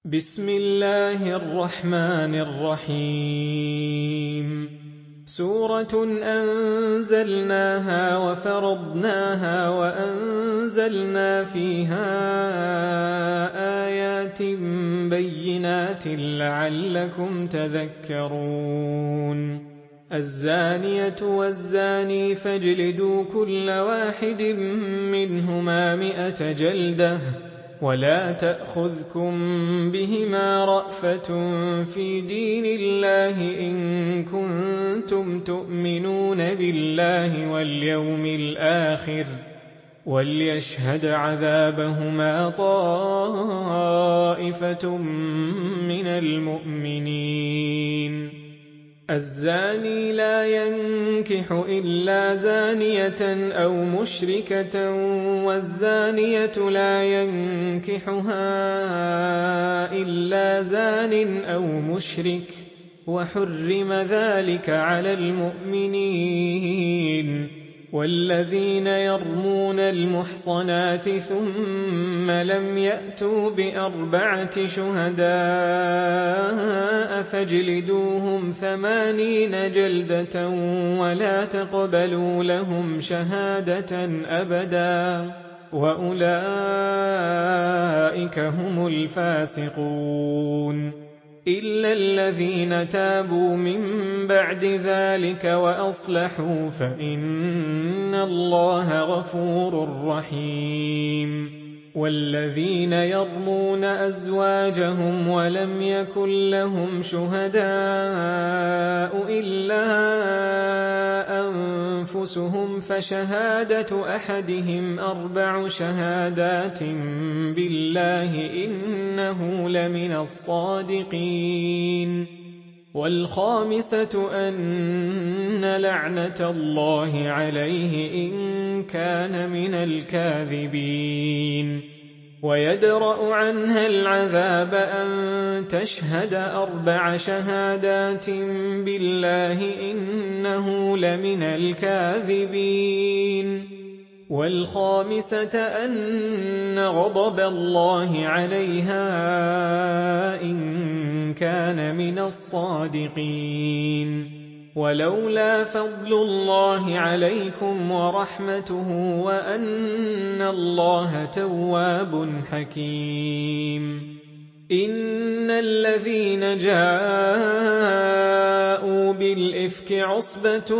بسم الله الرحمن الرحيم سورة أنزلناها وفرضناها وأنزلنا فيها آيات بينات لعلكم تذكرون الزانية والزاني فاجلدوا كل واحد منهما 100 جلدة ولا تأخذكم بهما رأفة في دين الله إن كنتم تؤمنون بالله واليوم الآخر وليشهد عذابهما طائفة من المؤمنين الزاني لا ينكح إلا زانية أو مشركة والزانية لا ينكحها إلا زان أو مشرك وحرم ذلك على المؤمنين والذين يرمون المحصنات ثم لم يأتوا ب4 شهداء فاجلدوهم 80 جلدة ولا تقبلوا لهم شهادة أبدا وأولئك هم الفاسقون إلا الذين تابوا من بعد ذلك وأصلحوا فإن الله غفور رحيم والذين يرمون أزواجهم ولم يكن لهم شهداء إلا أنفسهم فشهادة أحدهم 4 شهادات بالله إنه لمن الصادقين والخامسة أن لعنة الله عليه إن كان من الكاذبين ويدرأ عنها العذاب أن تشهد 4 شهادات بالله إنه لمن الكاذبين والخامسة أن غضب الله عليها إن كان من الصادقين ولولا فضل الله عليكم ورحمته وأن الله تواب حكيم إن الذين جاءوا بالإفك عصبة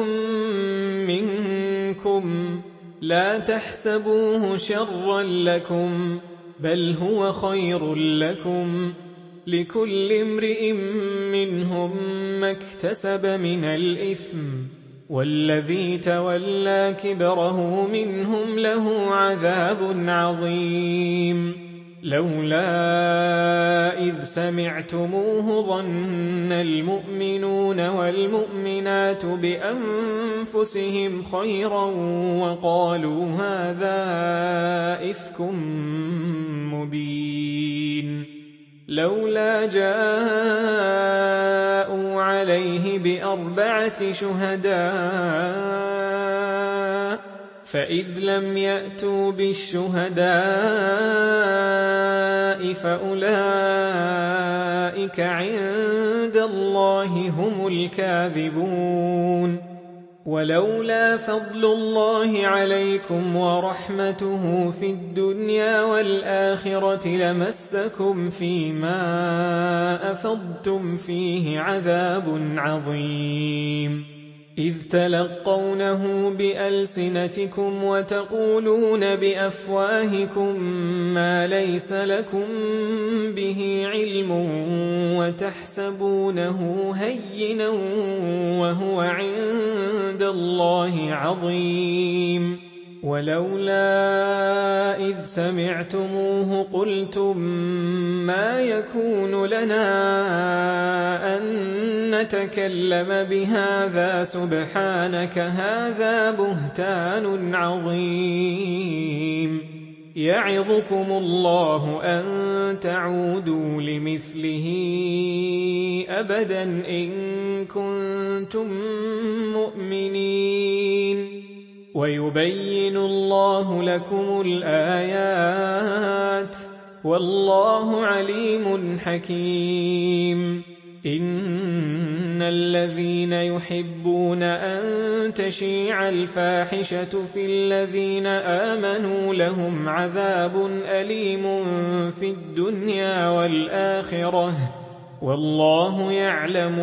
منكم لا تحسبوه شرا لكم بل هو خير لكم لكل امرئ منهم ما اكتسب من الإثم والذي تولى كبره منهم له عذاب عظيم لولا إذ سمعتموه ظن المؤمنون والمؤمنات بأنفسهم خيرا وقالوا هذا إفك مبين لولا جاءوا عليه ب4 شهداء فإذ لم يأتوا بالشهداء فأولئك عند الله هم الكاذبون ولولا فضل الله عليكم ورحمته في الدنيا والآخرة لمسكم فيما أفضتم فيه عذاب عظيم إذ تلقونه بألسنتكم وتقولون بأفواهكم ما ليس لكم به علم وتحسبونه هينا وهو عند الله عظيم ولولا إذ سمعتموه قلتم ما يكون لنا أن نتكلم بهذا سبحانك هذا بهتان عظيم يعظكم الله أن تعودوا لمثله أبدا إن كنتم مؤمنين ويبين الله لكم الآيات وَاللَّهُ عَلِيمٌ حَكِيمٌ إِنَّ الَّذِينَ يُحِبُّونَ أَن تَشِيعَ الْفَاحِشَةُ فِي الَّذِينَ آمَنُوا لَهُمْ عَذَابٌ أَلِيمٌ فِي الدُّنْيَا وَالْآخِرَةِ ۚ وَاللَّهُ يَعْلَمُ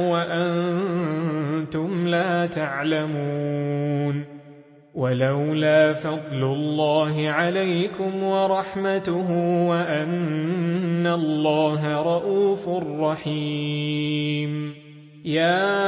وَأَنتُمْ لَا تَعْلَمُونَ وَلَوْلَا فَضْلُ اللَّهِ عَلَيْكُمْ وَرَحْمَتُهُ وَأَنَّ اللَّهَ رَءُوفٌ رَّحِيمٌ يَا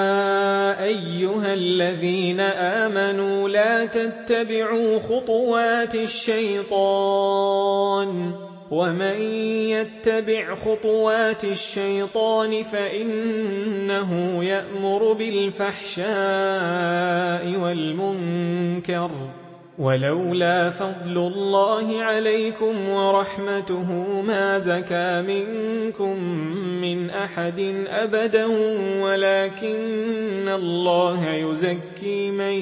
أَيُّهَا الَّذِينَ آمَنُوا لَا تَتَّبِعُوا خُطُوَاتِ الشَّيْطَانِ ۚ وَمَن يَتَّبِعْ خُطُوَاتِ الشَّيْطَانِ فَإِنَّهُ يَأْمُرُ بِالْفَحْشَاءِ وَالْمُنكَرِ ۚ وَلَوْلَا فَضْلُ اللَّهِ عَلَيْكُمْ وَرَحْمَتُهُ مَا زَكَىٰ مِنكُم مِّنْ أَحَدٍ أَبَدًا وَلَٰكِنَّ اللَّهَ يُزَكِّي مَن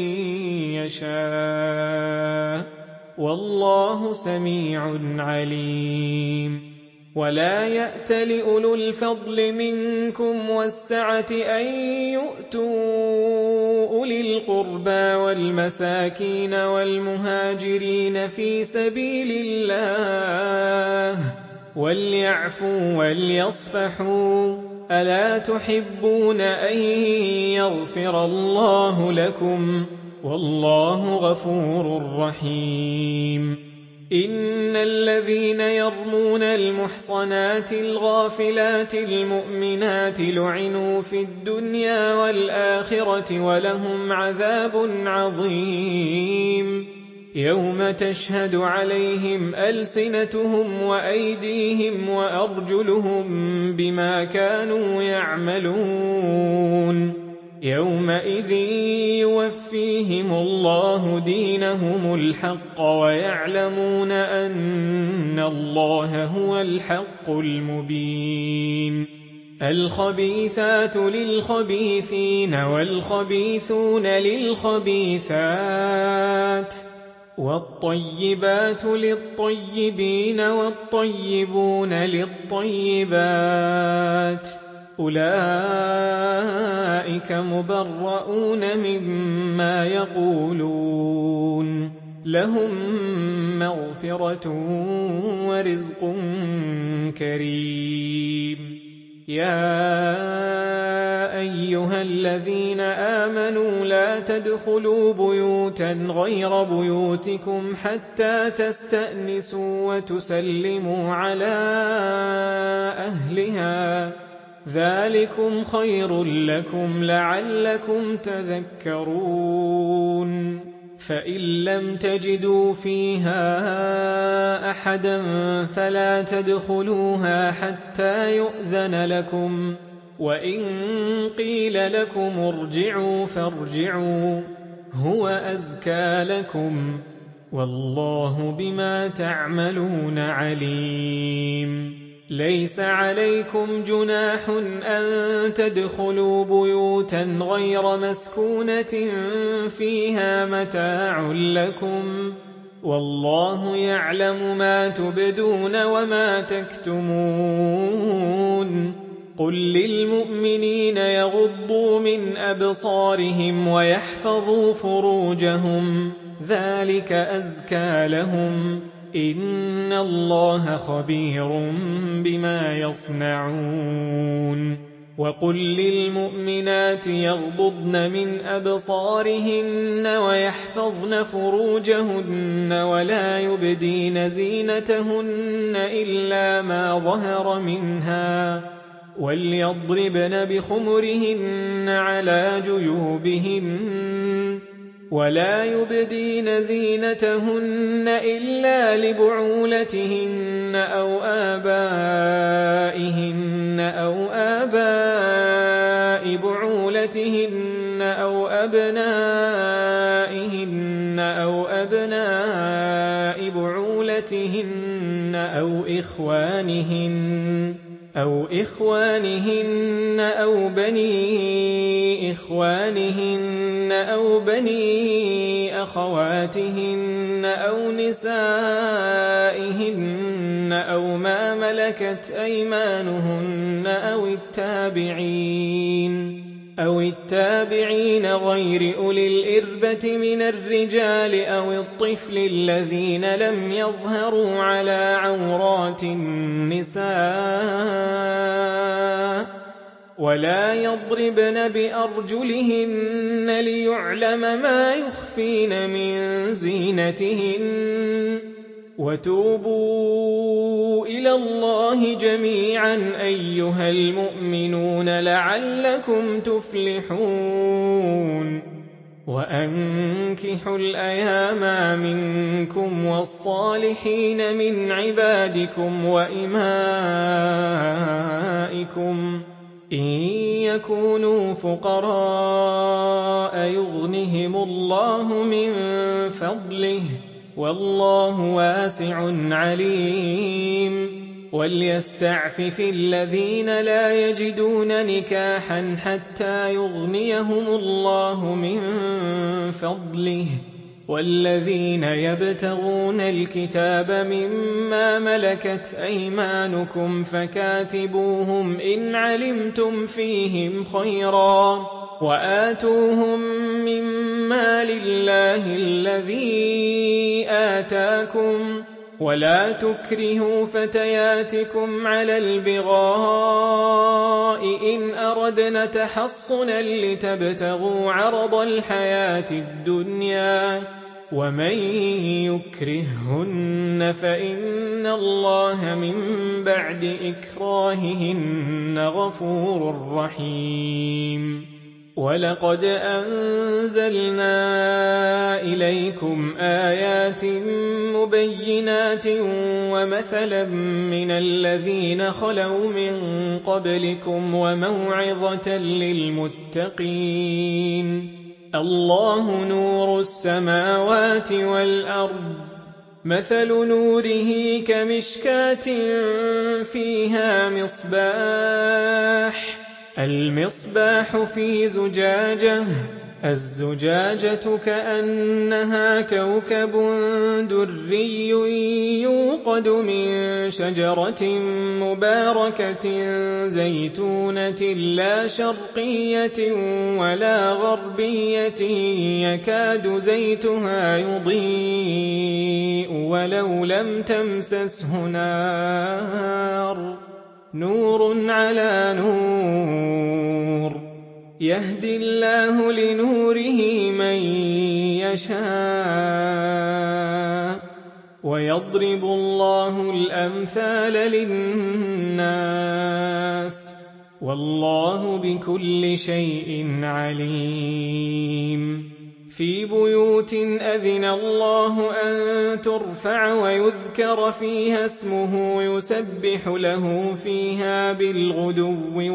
يَشَاءُ ۗ وَاللَّهُ سَمِيعٌ عَلِيمٌ وَلَا يَأْتَلِ أُولُو الْفَضْلِ مِنكُمْ وَالسَّعَةِ أَن يُؤْتُوا أُولِي الْقُرْبَىٰ وَالْمَسَاكِينَ وَالْمُهَاجِرِينَ فِي سَبِيلِ اللَّهِ وَلْيَعْفُوا وَلْيَصْفَحُوا ۗ أَلَا تُحِبُّونَ أَن يَغْفِرَ اللَّهُ لَكُمْ ۗ وَاللَّهُ غَفُورٌ رَّحِيمٌ إِنَّ الَّذِينَ يَرْمُونَ الْمُحْصَنَاتِ الْغَافِلَاتِ الْمُؤْمِنَاتِ لُعِنُوا فِي الدُّنْيَا وَالْآخِرَةِ وَلَهُمْ عَذَابٌ عَظِيمٌ يَوْمَ تَشْهَدُ عَلَيْهِمْ أَلْسِنَتُهُمْ وَأَيْدِيهِمْ وَأَرْجُلُهُم بِمَا كَانُوا يَعْمَلُونَ يَوْمَئِذٍ يُوَفِّيهِمُ اللَّهُ دِينَهُمُ الْحَقَّ وَيَعْلَمُونَ أَنَّ اللَّهَ هُوَ الْحَقُّ الْمُبِينُ الْخَبِيثَاتُ لِلْخَبِيثِينَ وَالْخَبِيثُونَ لِلْخَبِيثَاتِ وَالطَّيِّبَاتُ لِلطَّيِّبِينَ وَالطَّيِّبُونَ لِلطَّيِّبَاتِ ۚ أُولَٰئِكَ مُبَرَّءُونَ مِمَّا يَقُولُونَ ۖ لَهُم مَّغْفِرَةٌ وَرِزْقٌ كَرِيمٌ يَا أَيُّهَا الَّذِينَ آمَنُوا لَا تَدْخُلُوا بُيُوتًا غَيْرَ بُيُوتِكُمْ حَتَّىٰ تَسْتَأْنِسُوا وَتُسَلِّمُوا عَلَىٰ أَهْلِهَا ۚ ذَٰلِكُمْ خَيْرٌ لَّكُمْ لَعَلَّكُمْ تَذَكَّرُونَ فَإِن لَّمْ تَجِدُوا فِيهَا أَحَدًا فَلَا تَدْخُلُوهَا حَتَّىٰ يُؤْذَنَ لَكُمْ ۖ وَإِن قِيلَ لَكُمُ ارْجِعُوا فَارْجِعُوا ۖ هُوَ أَزْكَىٰ لَكُمْ ۚ وَاللَّهُ بِمَا تَعْمَلُونَ عَلِيمٌ لَيْسَ عَلَيْكُمْ جُنَاحٌ أَن تَدْخُلُوا بُيُوتًا غَيْرَ مَسْكُونَةٍ فِيهَا مَتَاعٌ لَّكُمْ ۚ وَاللَّهُ يَعْلَمُ مَا تُبْدُونَ وَمَا تَكْتُمُونَ قُل لِّلْمُؤْمِنِينَ يَغُضُّوا مِنْ أَبْصَارِهِمْ وَيَحْفَظُوا فُرُوجَهُمْ ۚ ذَٰلِكَ أَزْكَىٰ لَهُمْ ۗ إِنَّ اللَّهَ خَبِيرٌ بِمَا يَصْنَعُونَ وَقُل لِّلْمُؤْمِنَاتِ يَغْضُضْنَ مِنْ أَبْصَارِهِنَّ وَيَحْفَظْنَ فُرُوجَهُنَّ وَلَا يُبْدِينَ زِينَتَهُنَّ إِلَّا مَا ظَهَرَ مِنْهَا ۖ وَلْيَضْرِبْنَ بِخُمُرِهِنَّ عَلَىٰ جُيُوبِهِنَّ ۖ وَلَا يُبْدِينَ زِينَتَهُنَّ إِلَّا لِبُعُولَتِهِنَّ أَوْ آبَائِهِنَّ أَوْ آبَاءِ بُعُولَتِهِنَّ أَوْ أَبْنَائِهِنَّ أَوْ أَبْنَاءِ بُعُولَتِهِنَّ أَوْ إِخْوَانِهِنَّ أَوْ بَنِي إِخْوَانِهِنَّ أَوْ بَنِي أَخَوَاتِهِنَّ أَوْ نِسَائِهِنَّ أو ما ملكت أيمانهن أو التابعين غير أولي الإربة من الرجال أو الطفل الذين لم يظهروا على عورات النساء ولا يضربن بأرجلهن ليعلم ما يخفين من زينتهن وتوبوا إلى الله جميعا أيها المؤمنون لعلكم تفلحون وأنكحوا الأيام منكم والصالحين من عبادكم وإمائكم إن يكونوا فقراء يغنهم الله من فضله والله واسع عليم وليستعفف الذين لا يجدون نكاحا حتى يغنيهم الله من فضله والذين يبتغون الكتاب مما ملكت أيمانكم فكاتبوهم إن علمتم فيهم خيرا وآتوهم مما لله الذي آتاكم ولا تكرهوا فتياتكم على البغاء إن أردنا تحصنا لتبتغوا عرض الحياة الدنيا ومن يكرههن فإن الله من بعد إكراههن غفور رحيم ولقد أنزلنا إليكم آيات مبينات ومثلا من الذين خلوا من قبلكم وموعظة للمتقين الله نور السماوات والأرض مثل نوره كمشكاة فيها المصباح في زجاجة الزجاجة كأنها كوكب دري يوقد من شجرة مباركة زيتونة لا شرقية ولا غربية يكاد زيتها يضيء ولو لم تمسسه نور على نور يهدي الله لنوره من يشاء ويضرب الله الأمثال للناس والله بكل شيء عليم في بيوت أذن الله أن ترفع ويذكر فيها اسمه يسبح له فيها بالغدو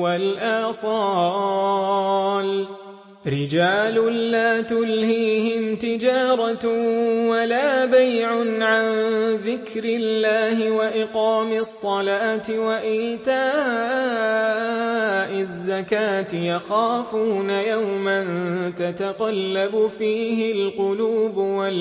والآصال رجال لا تلهيهم تجارة ولا بيع عن ذكر الله وإقام الصلاة وإيتاء الزكاة يخافون يوما تتقلب فيه القلوب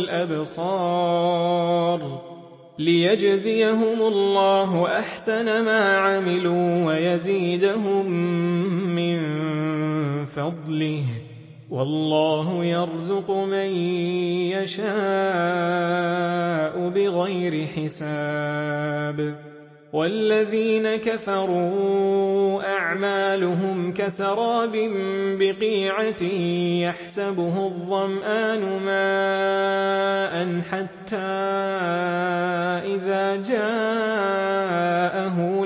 والأبصار ليجزيهم الله أحسن ما عملوا ويزيدهم من فضله والله يرزق من يشاء بغير حساب والذين كفروا أعمالهم كسراب بقيعة يحسبه الظمآن ماء حتى إذا جاءه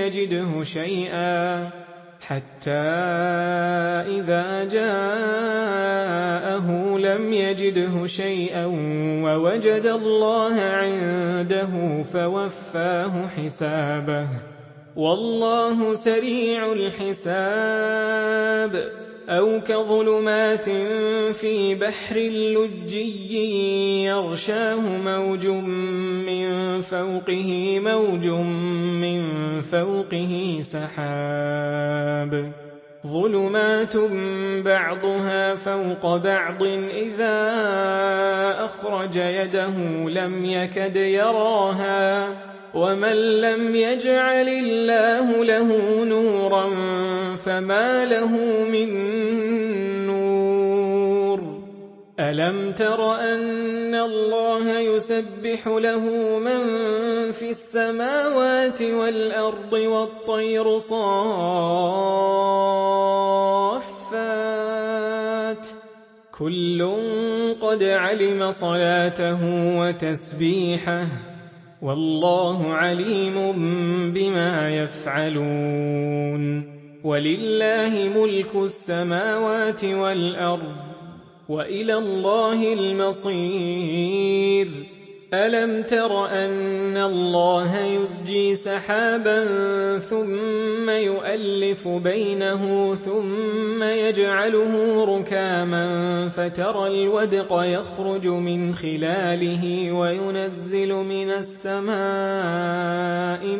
لم يجده شيئا ووجد الله عنده فوفاه حسابه والله سريع الحساب أو كظلمات في بحر لجي يغشاه موج من فوقه موج من فوقه سحاب ظلمات بعضها فوق بعض إذا أخرج يده لم يكد يراها وَمَن لَّمْ يَجْعَلِ اللَّهُ لَهُ نُورًا فَمَا لَهُ مِن نُّورٍ أَلَمْ تَرَ أَنَّ اللَّهَ يُسَبِّحُ لَهُ مَن فِي السَّمَاوَاتِ وَالْأَرْضِ وَالطَّيْرُ صَافَّاتٍ كُلٌّ قَدْ عَلِمَ صَلَاتَهُ وَتَسْبِيحَهُ وَاللَّهُ عَلِيمٌ بِمَا يَفْعَلُونَ وَلِلَّهِ مُلْكُ السَّمَاوَاتِ وَالْأَرْضِ وَإِلَى اللَّهِ الْمَصِيرُ أَلَمْ تَرَ أَنَّ اللَّهَ يُزْجِي سَحَابًا ثُمَّ يُؤَلِّفُ بَيْنَهُ ثُمَّ يَجْعَلُهُ رُكَامًا فَتَرَى الْوَدْقَ يَخْرُجُ مِنْ خِلَالِهِ وَيُنَزِّلُ مِنَ السَّمَاءِ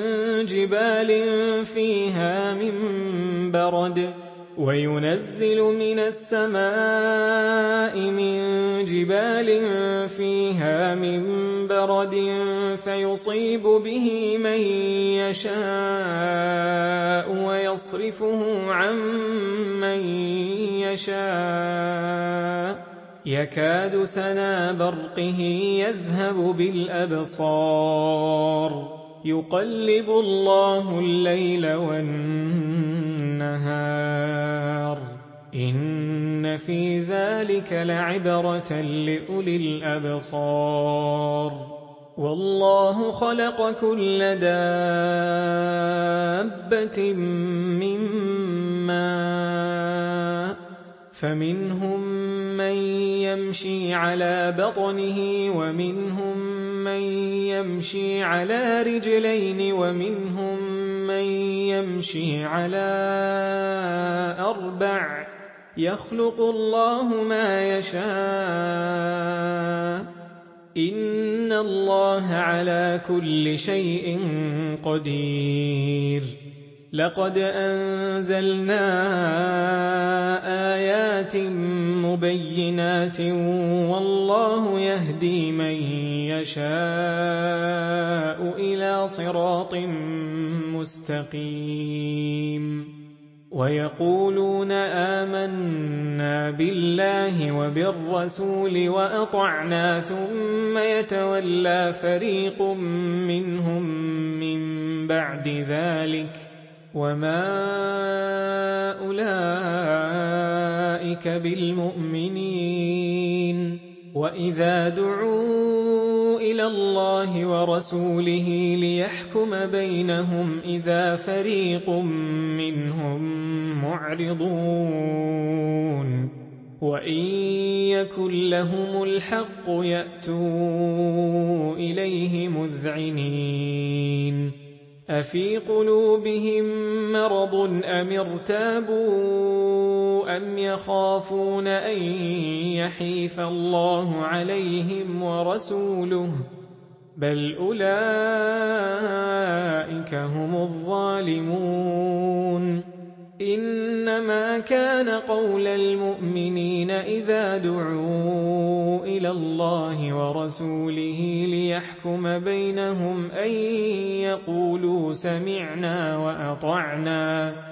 مِن جِبَالٍ فِيهَا مِن بَرَدٍ فَيُصِيبُ بِهِ مَن يَشَاءُ وَيَصْرِفُهُ عَن مَّن يَشَاءُ يَكَادُ سَنَا بَرْقِهِ يَذْهَبُ بِالْأَبْصَارِ يُقَلِّبُ اللَّهُ اللَّيْلَ وَالنَّهَارَ إِنَّ فِي ذَلِكَ لَعِبْرَةً لِّأُولِي الْأَبْصَارِ وَاللَّهُ خَلَقَ كُلَّ دَابَّةٍ مِّن مَّاءٍ فَمِنْهُم مَّن يَمْشِي عَلَىٰ بَطْنِهِ وَمِنْهُم مَّن يَمْشِي عَلَىٰ رِجْلَيْنِ وَمِنْهُم مَّن يَمْشِي عَلَىٰ أَرْبَعٍ ۚ يَخْلُقُ اللَّهُ مَا يَشَاءُ ۚ إِنَّ اللَّهَ عَلَىٰ كُلِّ شَيْءٍ قَدِيرٌ لَقَدْ أَنزَلْنَا آيَاتٍ مُبَيِّنَاتٍ وَاللَّهُ يَهْدِي مَن يَشَاءُ إِلَىٰ صِرَاطٍ مُّسْتَقِيمٍ وَيَقُولُونَ آمَنَّا بِاللَّهِ وَبِالرَّسُولِ وَأَطَعْنَا ثُمَّ يَتَوَلَّىٰ فَرِيقٌ مِّنْهُم مِّن بَعْدِ ذَٰلِكَ ۚ وَمَا أُولَٰئِكَ بِالْمُؤْمِنِينَ وَإِذَا دُعُوا إِلَى اللَّهِ وَرَسُولِهِ لِيَحْكُمَ بَيْنَهُمْ إِذَا فَرِيقٌ مِّنْهُم مُّعْرِضُونَ وَإِن يَكُن لَّهُمُ الْحَقُّ يَأْتُوا إِلَيْهِ مُذْعِنِينَ أَفِي قُلُوبِهِم مَّرَضٌ أَمِ ارْتَابُوا أَمْ يَخَافُونَ أَن يَحِيفَ اللَّهُ عَلَيْهِمْ وَرَسُولُهُ ۚ بَلْ أُولَٰئِكَ هُمُ الظَّالِمُونَ إِنَّمَا كَانَ قَوْلَ الْمُؤْمِنِينَ إِذَا دُعُوا إِلَى اللَّهِ وَرَسُولِهِ لِيَحْكُمَ بَيْنَهُمْ أَن يَقُولُوا سَمِعْنَا وَأَطَعْنَا ۚ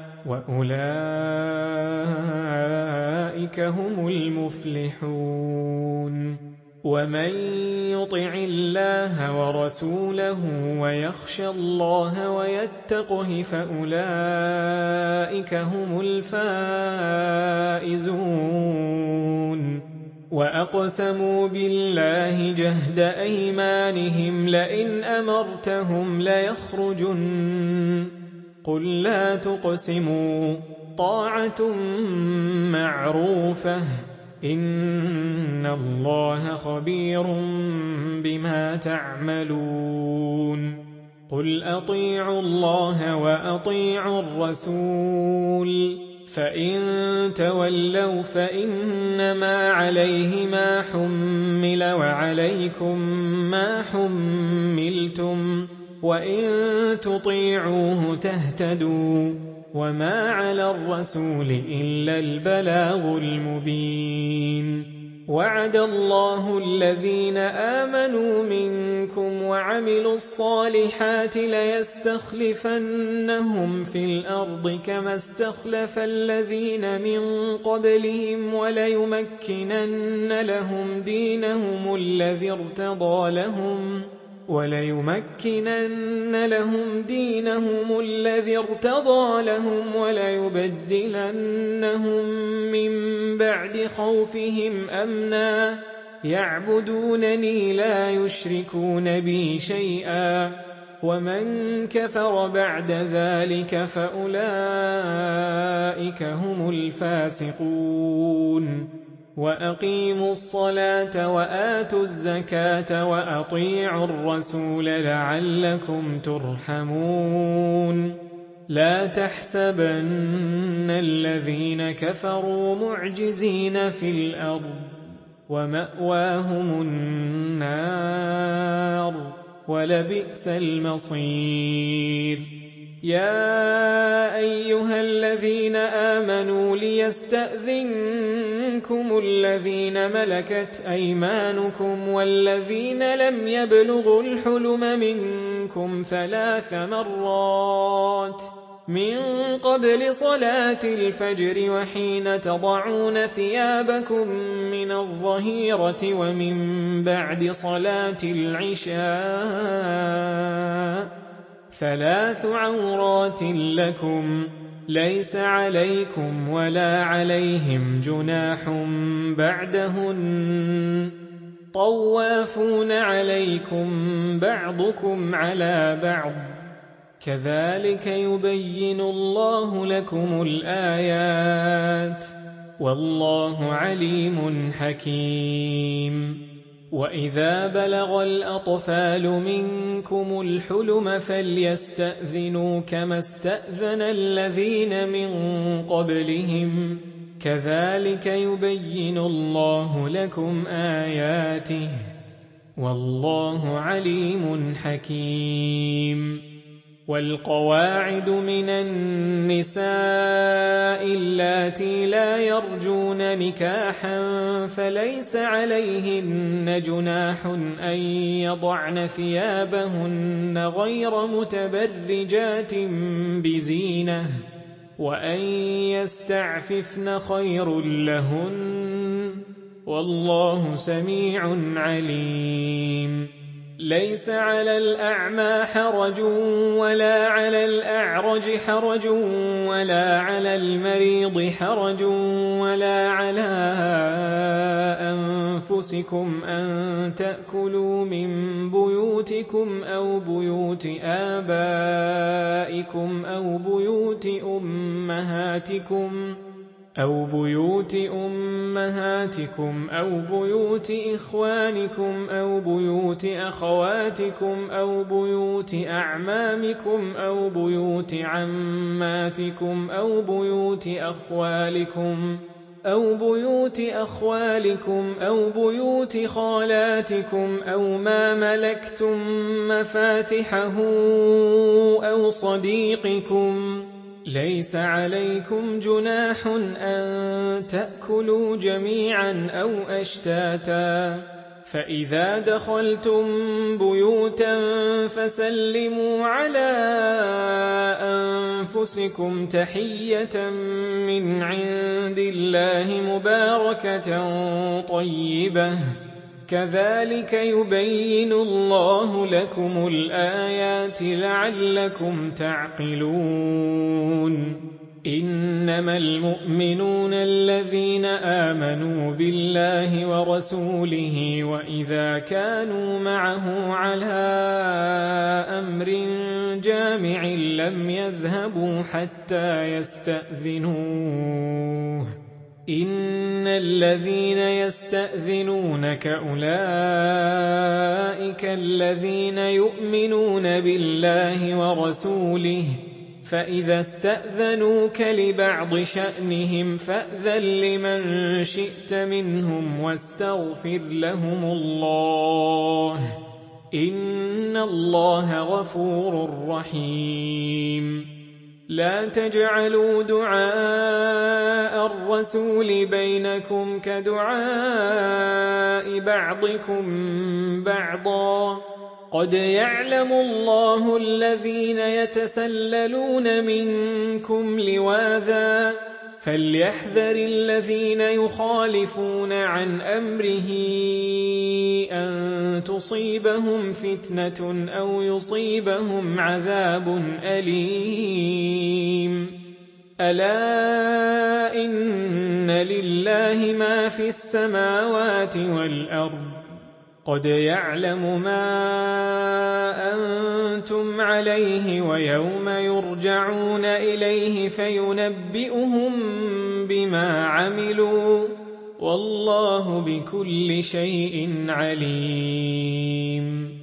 وَأُولَٰئِكَ هُمُ الْمُفْلِحُونَ وَمَن يُطِعِ اللَّهَ وَرَسُولَهُ وَيَخْشَ اللَّهَ وَيَتَّقْهِ فَأُولَٰئِكَ هُمُ الْفَائِزُونَ وَأَقْسَمُوا بِاللَّهِ جَهْدَ أَيْمَانِهِمْ لَئِنْ أَمَرْتَهُمْ لَيَخْرُجُنَّ ۖ قُل لَّا تُقْسِمُوا ۖ طَاعَةٌ مَّعْرُوفَةٌ ۚ إِنَّ اللَّهَ خَبِيرٌ بِمَا تَعْمَلُونَ قُلْ أَطِيعُوا اللَّهَ وَأَطِيعُوا الرَّسُولَ ۖ فَإِن تَوَلَّوْا فَإِنَّمَا عَلَيْهِ مَا حُمِّلَ وَعَلَيْكُم مَّا حُمِّلْتُمْ ۖ وَإِن تُطِيعُوهُ تَهْتَدُوا ۚ وَمَا عَلَى الرَّسُولِ إِلَّا الْبَلَاغُ الْمُبِينُ وعد الله الذين آمنوا منكم وعملوا الصالحات ليستخلفنهم في الأرض كما استخلف الذين من قبلهم وليمكنن لهم دينهم الذي ارتضى لهم وليبدلنهم من بعد خوفهم أمنا يعبدونني لا يشركون بي شيئا ومن كفر بعد ذلك فأولئك هم الفاسقون وأقيموا الصلاة وآتوا الزكاة وأطيعوا الرسول لعلكم ترحمون لا تحسبن الذين كفروا معجزين في الأرض ومأواهم النار ولبئس المصير يا أيها الذين آمنوا ليستأذنكم الذين ملكت أيمانكم والذين لم يبلغوا الحلم منكم 3 مرات من قبل صلاة الفجر وحين تضعون ثيابكم من الظهيرة ومن بعد صلاة العشاء 3 عورات لكم ليس عليكم ولا عليهم جناح بعدهن طوافون عليكم بعضكم على بعض كذلك يبين الله لكم الآيات والله عليم حكيم وإذا بلغ الأطفال منكم الحلم فليستأذنوا كما استأذن الذين من قبلهم كذلك يبين الله لكم آياته والله عليم حكيم والقواعد من النساء اللاتي لا يرجون نكاحا فليس عليهن جناح أن يضعن ثيابهن غير متبرجات بزينة وأن يستعففن خير لهن والله سميع عليم ليس على الأعمى حرج ولا على الأعرج حرج ولا على المريض حرج ولا على أنفسكم أن تأكلوا من بيوتكم أو بيوت آبائكم أو بيوت أمهاتكم أو بيوت إخوانكم أو بيوت أخواتكم أو بيوت أعمامكم أو بيوت عماتكم أو بيوت أخوالكم أو بيوت خالاتكم أو ما ملكتم مفاتحه أو صديقكم ليس عليكم جناح أن تأكلوا جميعا أو أشتاتا فإذا دخلتم بيوتا فسلموا على أنفسكم تحية من عند الله مباركة طيبة كذلك يبين الله لكم الآيات لعلكم تعقلون إنما المؤمنون الذين آمنوا بالله ورسوله وإذا كانوا معه على أمر جامع لم يذهبوا حتى يستأذنوه إن الذين يستأذنونك أولئك الذين يؤمنون بالله ورسوله فإذا استأذنوك لبعض شأنهم فأذن لمن شئت منهم واستغفر لهم الله إن الله غفور رحيم لا تجعلوا دعاء الرسول بينكم كدعاء بعضكم بعضا قد يعلم الله الذين يتسللون منكم لواذا فليحذر الذين يخالفون عن أمره أن تصيبهم فتنة أو يصيبهم عذاب أليم ألا إن لله ما في السماوات والأرض قد يعلم ما أنتم عليه ويوم يرجعون إليه فينبئهم بما عملوا والله بكل شيء عليم